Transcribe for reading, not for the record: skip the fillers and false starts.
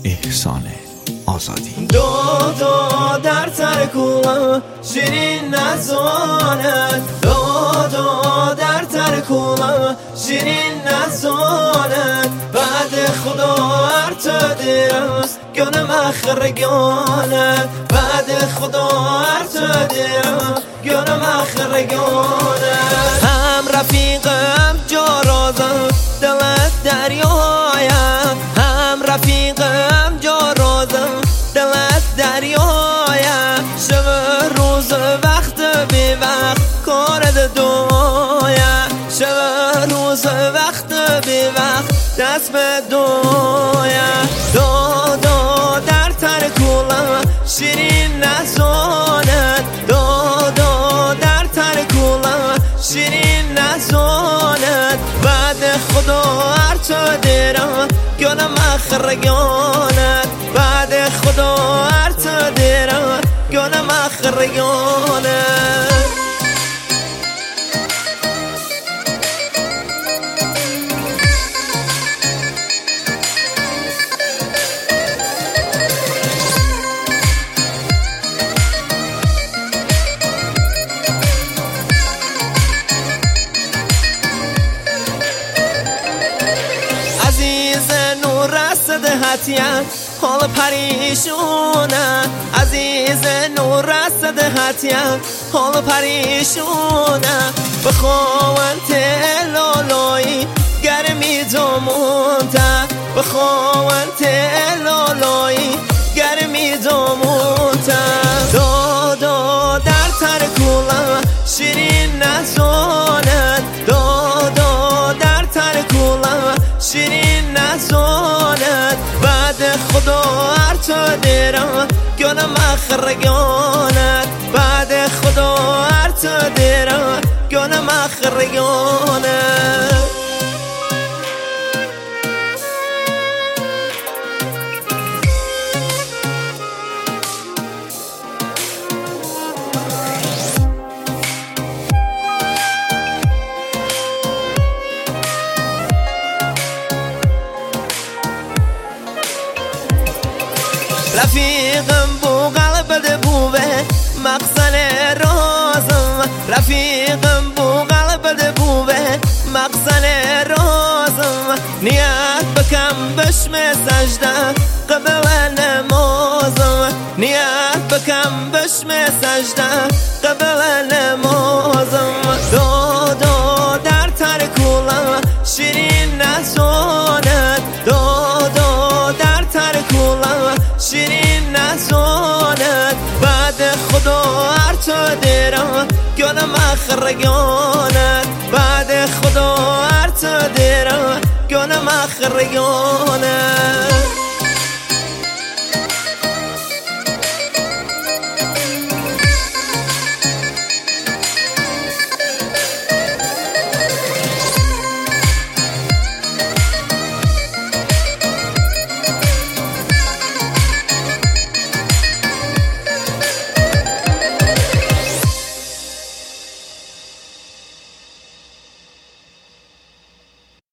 احسان آزادی. دو در سر کوه شیرین نزانه، دو در سر کوه شیرین نزانه، بعد خدا هر تو دیرست گنم اخرگانه، بعد خدا هر تو دیرست گنم اخرگانه. هم رفیقم جارازم دلت دریایا، هم رفیقم جارازم دلت دریایا، شب روز وقت بی وقت کارد دنیا، شب روز وقت بی وقت دست به دنیا. دو در تر کولم شیرین نزانه، دو در تر کولم شیرین نزانه، بعد خدا هر تو دیرم گنم اخرگانه، بعد خدا هر تو دیرم گنم اخرگانه. هتیان حال پریشونه، عزیز نور رسد هتیان حال پریشونه، بخوان تلالایی گرمی دومونته، بخوان تلالایی گرمی دومونته. دو در تر کولم شیرین نزانه، دو در تر کولم شیرین نزانه، بعد خدا هر تو دیرم گنم اخرگانه، بعد خدا هر تو دیرم گنم اخرگانه. رفیقم بو قلب بوه مقصد رازم، رفیقم بو قلب بوه مقصد رازم، نیت بکم بشم سجده قبل نمازم، نیت بکم بشم سجده قبل نمازم. دو در تر کولم شیرین نزانه، دو در تر کولم شیرین نزانه، بعد خدا هر تو دیرم گنم اخرگانه، بعد خدا هر تو دیرم گنم اخرگانه.